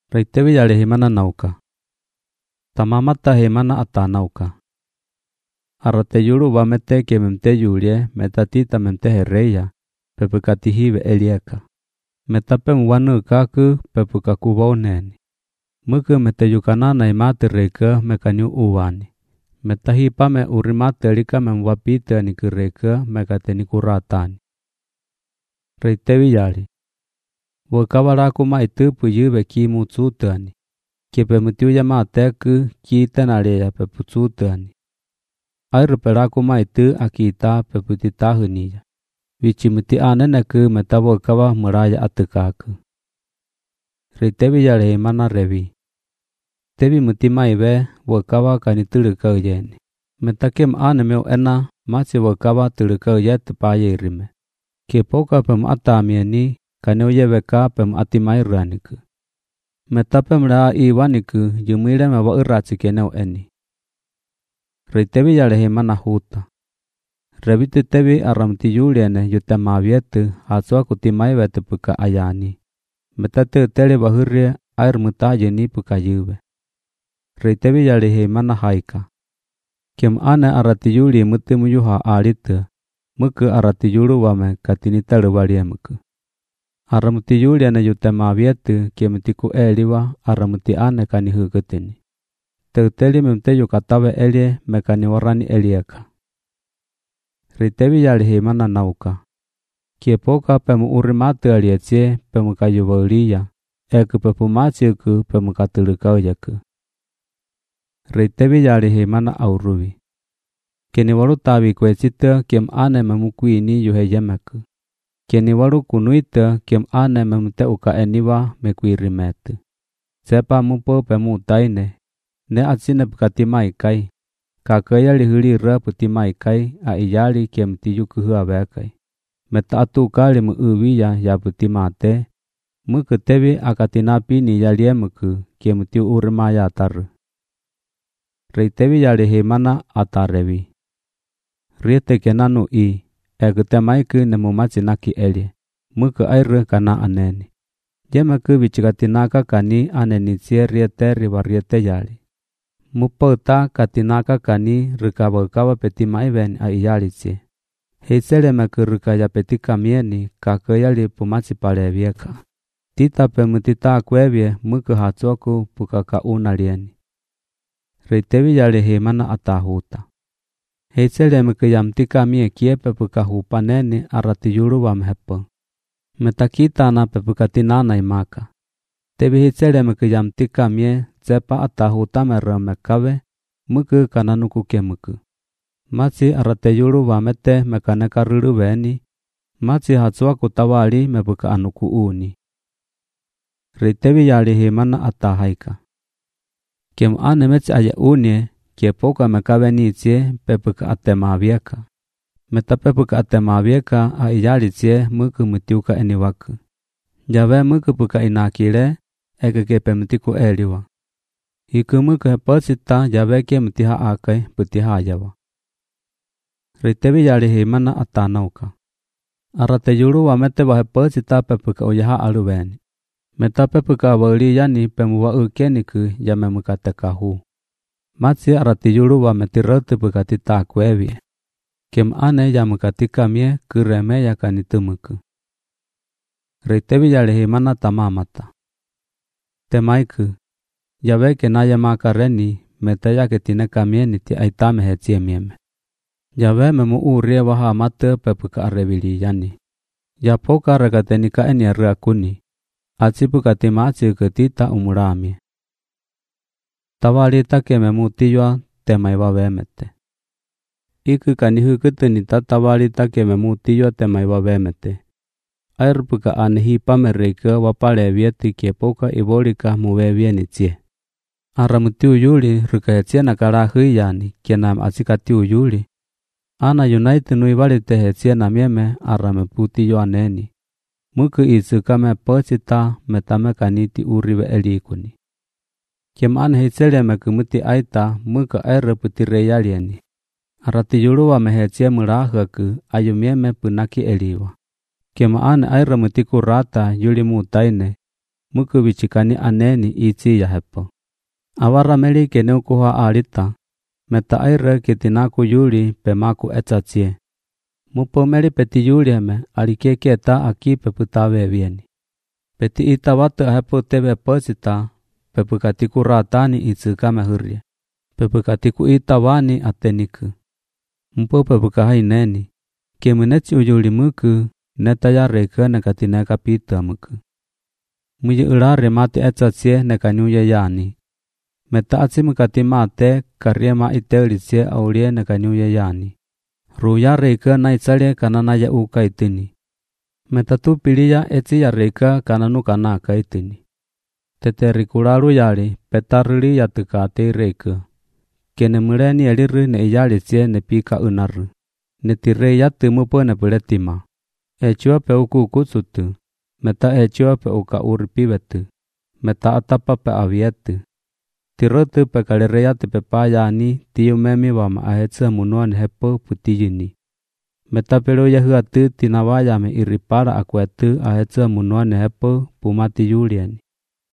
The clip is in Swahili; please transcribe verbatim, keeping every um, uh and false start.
Reitevi yale himana nauka. Tamamata himana ata nauka. Arate yulu va mete ke memte yulie metatita memte herreya pepukatihive elieka. Metape mwanu kaku pepukaku vauneni. Muke mete yukanana imate reka mekanyu uwani. Metahipa me urimate lika memwapite ni kireka mekateni kuratani. Reitevi yali. Wakawalaku maitupu yuve ki mutsutani. Kepe mutiuya mateku ki tenaleya peputsutani. Airupelaku maitu akita peputitahuniya. Vichi muti aneneku metawakawa muraya atukaku. Reitevi yali himana revi. Tevi muti maive wakawa kanituluka uyeni. Metakem anemeu ena machi wakawa tuluka uyet payirime. Kepoka pem atamieni kaneuye pem atimairaniku. Metapem la iwaniku yumile mewa irachi keneu eni. Reitevi yale himana huta. Revite tevi aramti yuliene yutemavietu haswa kutimaivetu puka ayani. Metate tele bahurie air mutayeni puka yuve. Reitevi yale himana haika. Kem ane arati yuli mutimu yuha alitu. Muku arati yulu wame katini telu waliemuku. Aramuti yuliene yutemavietu kemutiku eliwa aramuti ane kani hukutini. Teuteli memte yukatawe elie mekani warani elieka. Reitevi yale himana nauka. Kiepoka pemu urimatu alietsie pemu kayuvauliya. Eku pepumachiuku pemu katulukauyaku. Reitevi yale himana auruvi. Keni walu tawi kwecita kem ane memukuini yuheyemeku. Keni walu kunuita kem ane memute uka eniwa mekuirimetu. Sepa mupo pemu taine. Ne atsine pukatimai kai. Kakaya lihuli ra putimai kai a iyali kem tiyuku huawekai. Meta atu kali mu uwiya ya putimate. Muku tevi akatinapi ni yaliemuku kem tiu urimaya taru. Reitevi yale himana atarevi. Riete kenanu i. Ekutemaiku nemumachi naki elie. Muku airu kana aneni. Jemeku vichikatinaka kani aneni tsie riete riwa riete yali. Mupauta katinaka kani rikawakawa petimaiven a iyali tsie. Heisele meku rikaya petika mieni kakayali pumachi palevieka. Tita pemutita akwevye muku hatsoku pukaka unalieni. Reitevi yale himana atahuta. Heisele meku yamtika mie kiepe pukahupaneni arati yulu wamhepo. Metakita na pepukatinana imaka. Tevi heisele meku yamtika mie tsepa atahuta meromekawe muku kananuku kemuku. Machi arate yulu wamete mekaneka ruluweni. Machi hatsua kutawali mepuka anuku uni. Reitevi yale himana atahaika. Kem ane mechi aya unie kiepoka mekawe nitsie pepuka atemavieka. Meta pepuka atemavieka a iyali tsie muku mutiuka eniwaku. Yawe muku puka inakile ekeke mutiku eliwa. Iku muku hepocita yawe ke mutiha akai putiha yawa. Reitevi yale himana atanauka. Arate yulu wamete wahepocita pepuka uyaha aluweni. Meta pepuka wali yani pemuwa ukeniku yamemukatekahu. Machi arati yulu wameti rotu pukatita akwevi. Kem ane yamukatika mie kureme yakanitumuku. Reitevi yale himana tamamata. Temaiku. Yawe kenaya makareni meta yaketineka mieni ti aitame hetsie mieme. Yawe memu urie waha mate pepuka arevili yani. Yapoka rekatenika eni aruakuni. Atsipuka machi ketita umurami. Tawalita ke memu tiyua temaiwa wemete. Iku kanihu kutuni tatawalita ke memu tiyua temaiwa wemete. Airpuka anehi pamereka wapale vieti kepoka ibolika muwevieni tsie. Aramutiu yuli rukayetsia nakarahui yani kenam atsikatiu yuli. Ana united nui valite hetsia namieme arameputi yo aneni. Muku isuka me pocita metame kaniti uriwe elikuni. Kem ane hitsele mekumuti aita muka aire putire yalieni. Arati yuluwa mehetsia murahaku ayumieme punaki eliwa. Kem ane aire mutiku rata yuli mutaine. muku vichikani aneni iti ya hepo. Awara meli kene ukuha alita, meta aire kitinaku yuli pemaku etsatie. Mupo meli peti yuli heme alikeketa aki peputawe vieni. Peti ita watu hepo tebe posita, pepukatiku ratani itsikame hurye. Pepukatiku ita wani ateniku. Mupo pepukahai neni, kemunetsi uyuli muku, neta ya reke nekatineka pita muku. Muji ulare mati etsatie nekanyuye yani. Meta atsi mukati mate kariema iteulitsie aulie nekanyuye yani. Ruya reke na itsalie kanana ya uka itini. Meta tu pilia etsi ya reke kananu kanaka itini. Teterikularu yali petarili ya tukate reke. Kene muleni eliri ne iyalitsie ne pika unaru. Ne tire ya tumupo ne puletima. Echua pe uku kutsutu. Meta echua pe uka uripivetu. Meta atapa pe avietu. Tirotu pe kalireya te pe payani tiyu memi wama ahetsa munuan hepo putiyini. Meta pero ya huatu tinawaya me iripara akuetu ahetsa munuan hepo pumati yuliani.